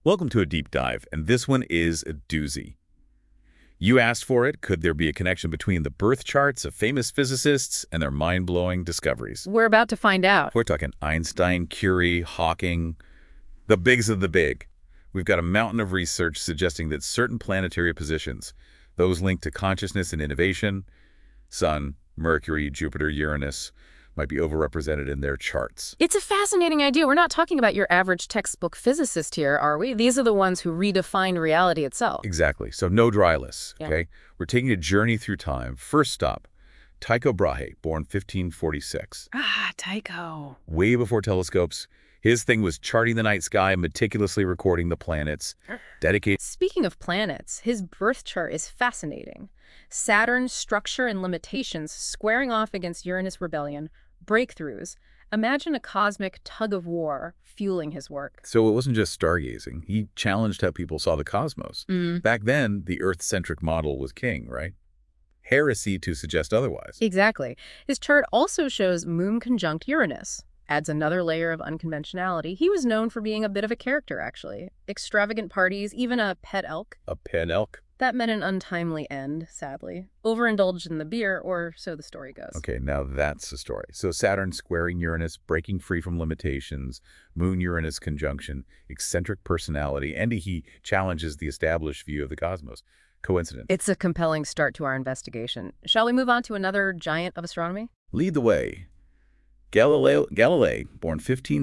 Welcome to a deep dive, and this one is a doozy. You asked for it. Could there be a connection between the birth charts of famous physicists and their mind-blowing discoveries? We're about to find out. We're talking Einstein, Curie, Hawking, the bigs of the big. We've got a mountain of research suggesting that certain planetary positions, those linked to consciousness and innovation, Sun, Mercury, Jupiter, Uranus, might be overrepresented in their charts. It's a fascinating idea. We're not talking about your average textbook physicist here, are we? These are the ones who redefine reality itself. Exactly. So no dry lists, Yeah. okay? We're taking a journey through time. First stop, Tycho Brahe, born 1546. Tycho. Way before telescopes. His thing was charting the night sky, meticulously recording the planets, dedicated. Speaking of planets, his birth chart is fascinating. Saturn's structure and limitations squaring off against Uranus' rebellion, breakthroughs. Imagine a cosmic tug-of-war fueling his work. So it wasn't just stargazing. He challenged how people saw the cosmos. Back then, the Earth-centric model was king, right? Heresy to suggest otherwise. Exactly. His chart also shows Moon conjunct Uranus. Adds another layer of unconventionality. He was known for being a bit of a character, actually. Extravagant parties, even a pet elk. A pet elk? That met an untimely end, sadly. Overindulged in the beer, or so the story goes. Okay, now that's the story. So Saturn squaring Uranus, breaking free from limitations, Moon-Uranus conjunction, eccentric personality, and he challenges the established view of the cosmos. Coincidence? It's a compelling start to our investigation. Shall we move on to another giant of astronomy? Lead the way. Galilei, born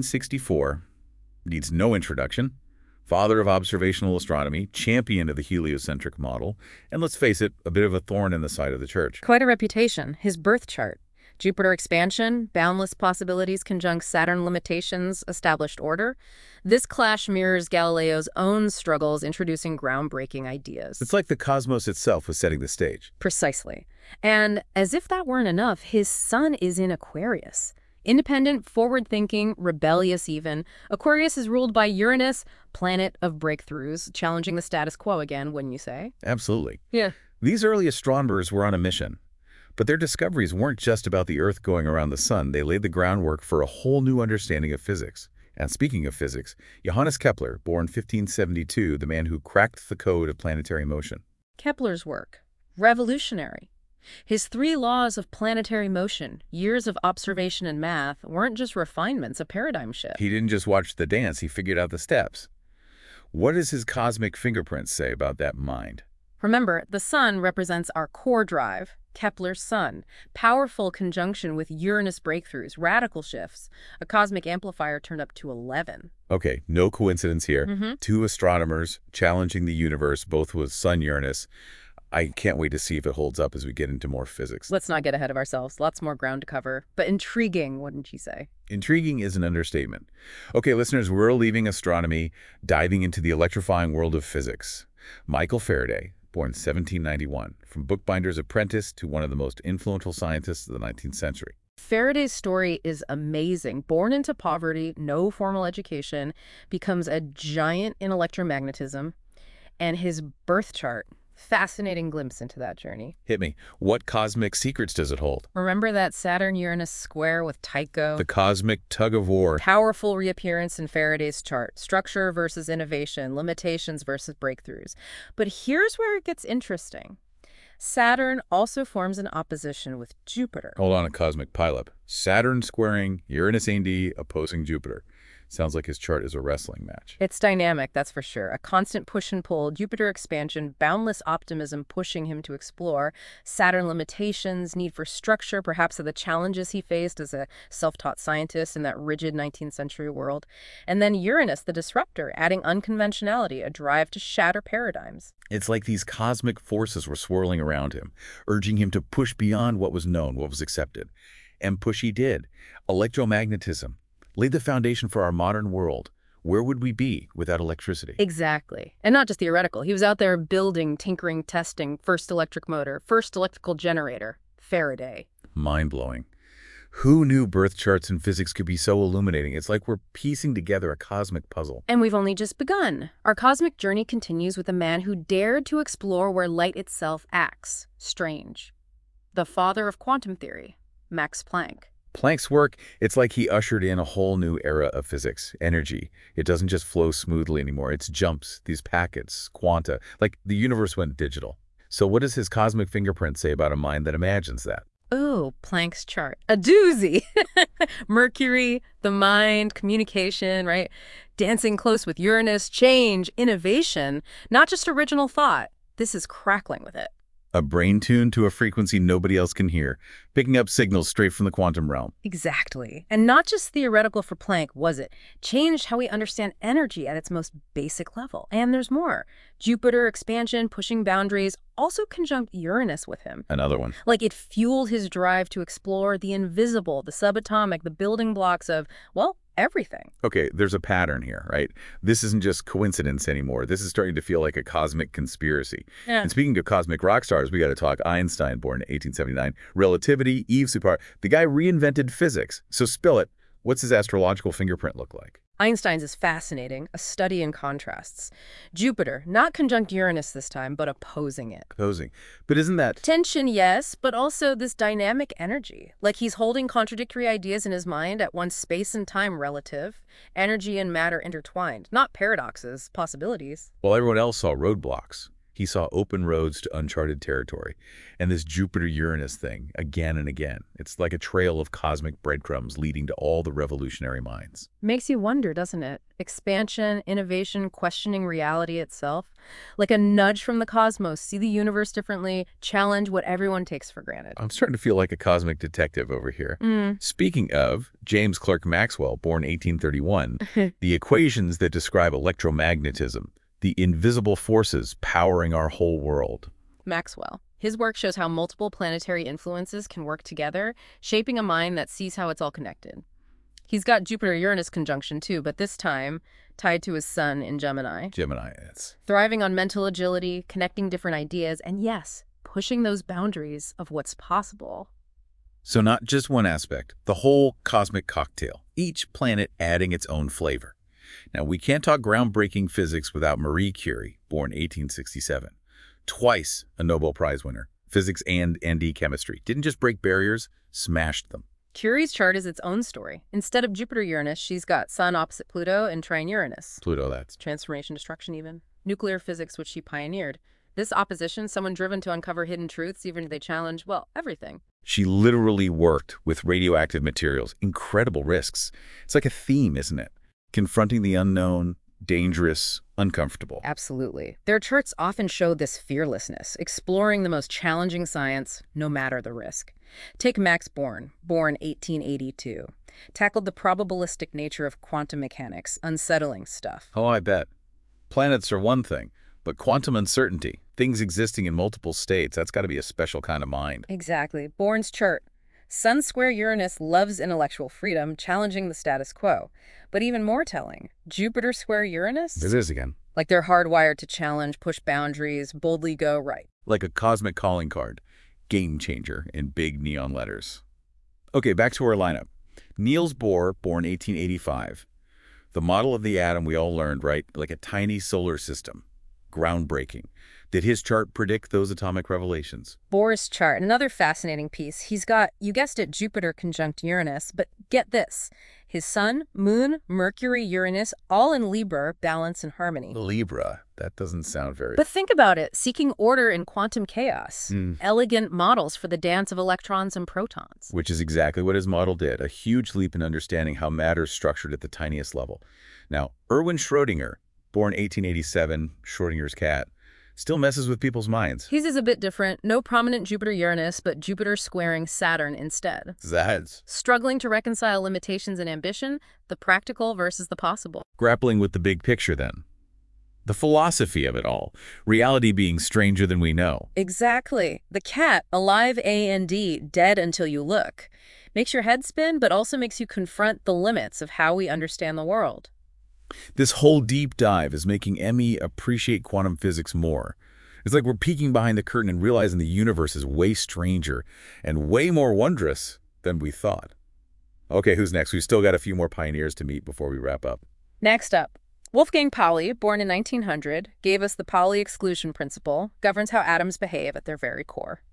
1564, needs no introduction. Father of observational astronomy, champion of the heliocentric model, and let's face it, a bit of a thorn in the side of the church. Quite a reputation. His birth chart. Jupiter expansion, boundless possibilities conjunct Saturn limitations, established order. This clash mirrors Galileo's own struggles introducing groundbreaking ideas. It's like the cosmos itself was setting the stage. Precisely. And as if that weren't enough, his sun is in Aquarius. Independent, forward-thinking, rebellious even. Aquarius is ruled by Uranus, planet of breakthroughs, challenging the status quo again, wouldn't you say? Absolutely. Yeah. These early astronomers were on a mission. But their discoveries weren't just about the Earth going around the sun. They laid the groundwork for a whole new understanding of physics. And speaking of physics, Johannes Kepler, born 1572, the man who cracked the code of planetary motion. Kepler's work. Revolutionary. His 3 laws of planetary motion, years of observation and math, weren't just refinements, a paradigm shift. He didn't just watch the dance, he figured out the steps. What does his cosmic fingerprints say about that mind? Remember, the sun represents our core drive, Kepler's sun. Powerful conjunction with Uranus breakthroughs, radical shifts. A cosmic amplifier turned up to 11. Okay, no coincidence here. 2 astronomers challenging the universe, both with Sun-Uranus. I can't wait to see if it holds up as we get into more physics. Let's not get ahead of ourselves. Lots more ground to cover. But intriguing, wouldn't you say? Intriguing is an understatement. Okay, listeners, we're leaving astronomy, diving into the electrifying world of physics. Michael Faraday, born 1791, from bookbinder's apprentice to one of the most influential scientists of the 19th century. Faraday's story is amazing. Born into poverty, no formal education, becomes a giant in electromagnetism, and his birth chart. Fascinating glimpse into that journey. Hit me. What cosmic secrets does it hold? Remember that Saturn-Uranus square with Tycho? The cosmic tug-of-war. Powerful reappearance in Faraday's chart. Structure versus innovation, limitations versus breakthroughs. But here's where it gets interesting. Saturn also forms an opposition with Jupiter. Hold on, a cosmic pileup. Saturn squaring Uranus A&D opposing Jupiter. Sounds like his chart is a wrestling match. It's dynamic, that's for sure. A constant push and pull, Jupiter expansion, boundless optimism pushing him to explore, Saturn limitations, need for structure, perhaps of the challenges he faced as a self-taught scientist in that rigid 19th century world. And then Uranus, the disruptor, adding unconventionality, a drive to shatter paradigms. It's like these cosmic forces were swirling around him, urging him to push beyond what was known, what was accepted. And push he did. Electromagnetism laid the foundation for our modern world. Where would we be without electricity? Exactly. And not just theoretical. He was out there building, tinkering, testing, first electric motor, first electrical generator, Faraday. Mind-blowing. Who knew birth charts and physics could be so illuminating? It's like we're piecing together a cosmic puzzle. And we've only just begun. Our cosmic journey continues with a man who dared to explore where light itself acts. Strange. The father of quantum theory, Max Planck. Planck's work, it's like he ushered in a whole new era of physics, energy. It doesn't just flow smoothly anymore. It's jumps, these packets, quanta, like the universe went digital. So what does his cosmic fingerprint say about a mind that imagines that? Oh, Planck's chart. A doozy. Mercury, the mind, communication, right? Dancing close with Uranus, change, innovation, not just original thought. This is crackling with it. A brain tuned to a frequency nobody else can hear, picking up signals straight from the quantum realm. Exactly. And not just theoretical for Planck, was it? Changed how we understand energy at its most basic level. And there's more. Jupiter expansion, pushing boundaries, also conjunct Uranus with him. Another one. Like it fueled his drive to explore the invisible, the subatomic, the building blocks of, well, everything. Okay, there's a pattern here, right? This isn't just coincidence anymore. This is starting to feel like a cosmic conspiracy. Yeah. And speaking of cosmic rock stars, we got to talk Einstein, born in 1879. Relativity, Yves Suppard. The guy reinvented physics. So spill it. What's his astrological fingerprint look like? Einstein's is fascinating, a study in contrasts. Jupiter, not conjunct Uranus this time, but opposing it. Opposing. But isn't that... Tension, yes, but also this dynamic energy. Like he's holding contradictory ideas in his mind at once space and time relative, energy and matter intertwined. Not paradoxes, possibilities. While everyone else saw roadblocks, he saw open roads to uncharted territory. And this Jupiter-Uranus thing, again and again, it's like a trail of cosmic breadcrumbs leading to all the revolutionary minds. Makes you wonder, doesn't it? Expansion, innovation, questioning reality itself. Like a nudge from the cosmos, see the universe differently, challenge what everyone takes for granted. I'm starting to feel like a cosmic detective over here. Speaking of, James Clerk Maxwell, born 1831, the equations that describe electromagnetism, the invisible forces powering our whole world. Maxwell. His work shows how multiple planetary influences can work together, shaping a mind that sees how it's all connected. He's got Jupiter-Uranus conjunction too, but this time tied to his sun in Gemini. Gemini, it's... Thriving on mental agility, connecting different ideas, and yes, pushing those boundaries of what's possible. So not just one aspect, the whole cosmic cocktail, each planet adding its own flavor. Now, we can't talk groundbreaking physics without Marie Curie, born 1867. Twice a Nobel Prize winner, physics and ND chemistry. Didn't just break barriers, smashed them. Curie's chart is its own story. Instead of Jupiter-Uranus, she's got Sun opposite Pluto and trine Uranus. Pluto, that's... Transformation, destruction even. Nuclear physics, which she pioneered. This opposition, someone driven to uncover hidden truths, even if they challenge, well, everything. She literally worked with radioactive materials, incredible risks. It's like a theme, isn't it? Confronting the unknown, dangerous, uncomfortable. Absolutely. Their charts often show this fearlessness, exploring the most challenging science, no matter the risk. Take Max Born, born 1882. Tackled the probabilistic nature of quantum mechanics, unsettling stuff. Oh, I bet. Planets are one thing, but quantum uncertainty, things existing in multiple states, that's got to be a special kind of mind. Exactly. Born's chart. Sun square Uranus loves intellectual freedom, challenging the status quo. But even more telling, Jupiter square Uranus? It is again. Like they're hardwired to challenge, push boundaries, boldly go right. Like a cosmic calling card. Game changer in big neon letters. Okay, back to our lineup. Niels Bohr, born 1885. The model of the atom we all learned, right? Like a tiny solar system. Groundbreaking. Did his chart predict those atomic revelations? Bohr's chart, another fascinating piece. He's got, you guessed it, Jupiter conjunct Uranus, but get this. His sun, moon, Mercury, Uranus, all in Libra, balance and harmony. Libra. That doesn't sound very... But think about it, seeking order in quantum chaos. Elegant models for the dance of electrons and protons. Which is exactly what his model did, a huge leap in understanding how matter is structured at the tiniest level. Now, Erwin Schrödinger, born 1887, Schrödinger's cat, still messes with people's minds. His is a bit different. No prominent Jupiter-Uranus, but Jupiter squaring Saturn instead. Zads. Struggling to reconcile limitations and ambition, the practical versus the possible. Grappling with the big picture, then. The philosophy of it all. Reality being stranger than we know. Exactly. The cat, alive A&D, dead until you look. Makes your head spin, but also makes you confront the limits of how we understand the world. This whole deep dive is making Emmy appreciate quantum physics more. It's like we're peeking behind the curtain and realizing the universe is way stranger and way more wondrous than we thought. Okay, who's next? We've still got a few more pioneers to meet before we wrap up. Next up, Wolfgang Pauli, born in 1900, gave us the Pauli exclusion principle, governs how atoms behave at their very core.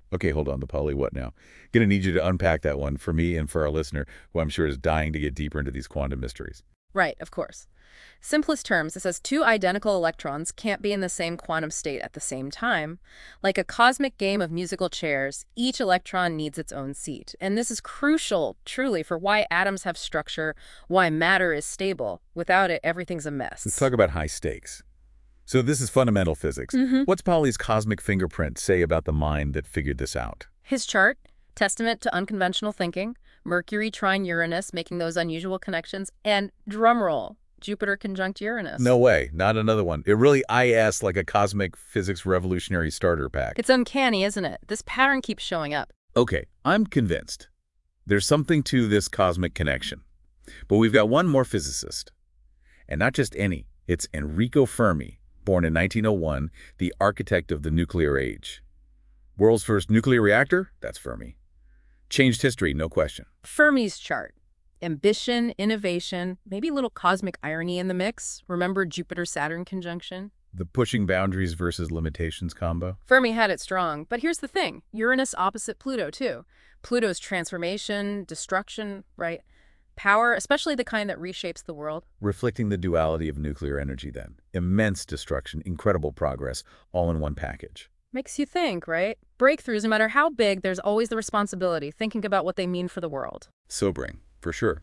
Okay, hold on, the Pauli what now? Gonna need you to unpack that one for me and for our listener, who I'm sure is dying to get deeper into these quantum mysteries. Right, of course. Simplest terms, it says two identical electrons can't be in the same quantum state at the same time. Like a cosmic game of musical chairs, each electron needs its own seat. And this is crucial, truly, for why atoms have structure, why matter is stable. Without it, everything's a Let's mess. talk about high stakes. So this is fundamental physics. What's Pauli's cosmic fingerprint say about the mind that figured this out? His chart, testament to unconventional thinking, Mercury trine Uranus, making those unusual connections, and drumroll, Jupiter conjunct Uranus. No way, not another one. It really IS like a cosmic physics revolutionary starter pack. It's uncanny, isn't it? This pattern keeps showing up. Okay, I'm convinced. There's something to this cosmic connection. But we've got one more physicist. And not just any. It's Enrico Fermi, born in 1901, the architect of the nuclear age. World's first nuclear reactor? That's Fermi. Changed history, no question. Fermi's chart. Ambition, innovation, maybe a little cosmic irony in the mix. Remember Jupiter-Saturn conjunction? The pushing boundaries versus limitations combo. Fermi had it strong, but here's the thing. Uranus opposite Pluto, too. Pluto's transformation, destruction, right? Power, especially the kind that reshapes the world. Reflecting the duality of nuclear energy then. Immense destruction, incredible progress, all in one package. Makes you think, right? Breakthroughs, no matter how big, there's always the responsibility, thinking about what they mean for the world. Sobering, for sure.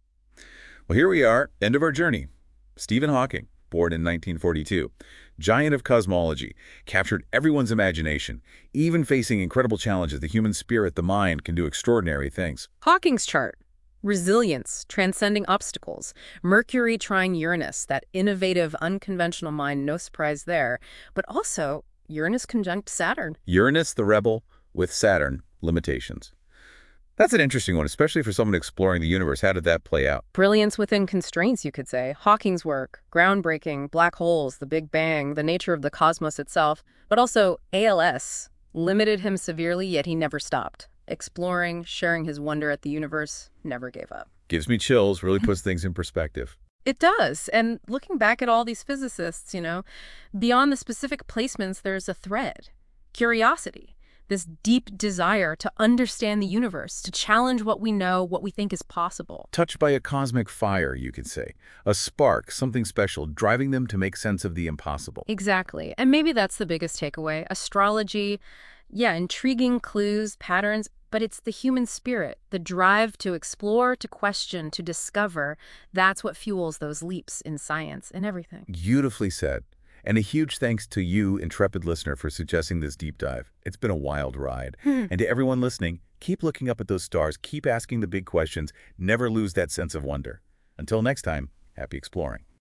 Well, here we are, end of our journey. Stephen Hawking, born in 1942, giant of cosmology, captured everyone's imagination. Even facing incredible challenges, the human spirit, the mind, can do extraordinary things. Hawking's chart. Resilience, transcending obstacles. Mercury trine Uranus, that innovative, unconventional mind, no surprise there. But also, Uranus conjunct Saturn. Uranus, the rebel, with Saturn, limitations. That's an interesting one, especially for someone exploring the universe. How did that play out? Brilliance within constraints, you could say. Hawking's work, groundbreaking, black holes, the Big Bang, the nature of the cosmos itself. But also, ALS limited him severely, yet he never stopped. Exploring, sharing his wonder at the universe, never gave up. Gives me chills, really puts things in perspective. It does. And looking back at all these physicists, beyond the specific placements, there's a thread. Curiosity. This deep desire to understand the universe, to challenge what we know, what we think is possible. Touched by a cosmic fire, you could say. A spark, something special, driving them to make sense of the impossible. Exactly. And maybe that's the biggest takeaway. Astrology, intriguing clues, patterns, but it's the human spirit, the drive to explore, to question, to discover. That's what fuels those leaps in science and everything. Beautifully said. And a huge thanks to you, intrepid listener, for suggesting this deep dive. It's been a wild ride. And to everyone listening, keep looking up at those stars, keep asking the big questions, never lose that sense of wonder. Until next time, happy exploring.